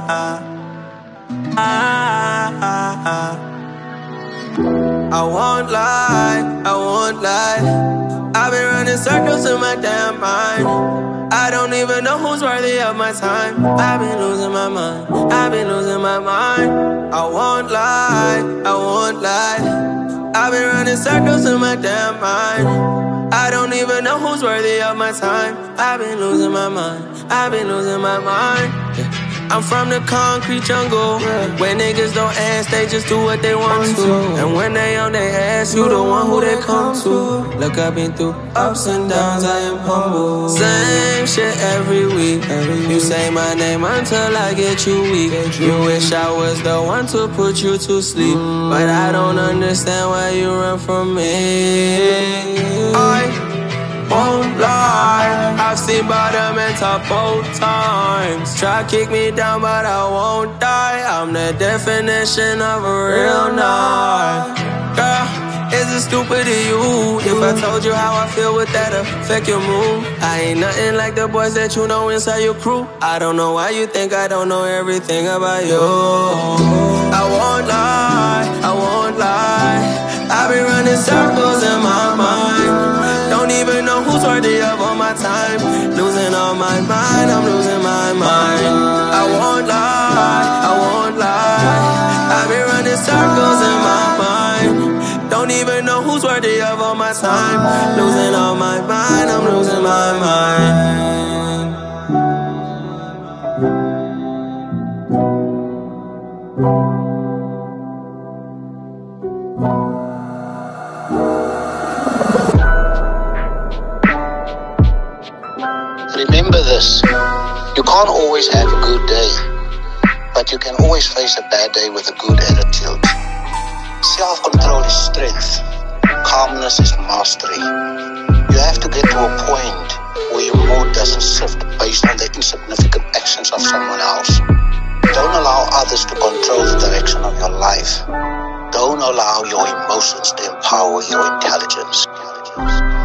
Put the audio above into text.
I won't lie. I've been running circles in my damn mind. I don't even know who's worthy of my time. I've been losing my mind. I won't lie. I've been running circles in my damn mind. I don't even know who's worthy of my time. I've been losing my mind. I'm from the concrete jungle, where niggas don't ask, they just do what they want to. And when they on their ass, you the one who they come to. Look, I've been through ups and downs, I am humble. Same shit every week. You say my name until I get you weak. You wish I was the one to put you to sleep, but I don't understand why you run from me. I won't lie, I've seen bottom and top both times. Try kick me down, but I won't die. I'm the definition of a real night. Girl, is it stupid of you if I told you how I feel, would that affect your mood? I ain't nothing like the boys that you know inside your crew. I don't know why you think I don't know everything about you. I won't lie. I've been running circles in my mind. Don't even know who's worthy of all my time. Losing all my mind, I'm losing my mind. I won't lie. I've been running circles in my mind. Don't even know who's worthy of all my time. Losing all my mind, I'm losing my mind. Remember this, you can't always have a good day, but you can always face a bad day with a good attitude. Self-control is strength, calmness is mastery. You have to get to a point where your mood doesn't shift based on the insignificant actions of someone else. Don't allow others to control the direction of your life. Don't allow your emotions to empower your intelligence.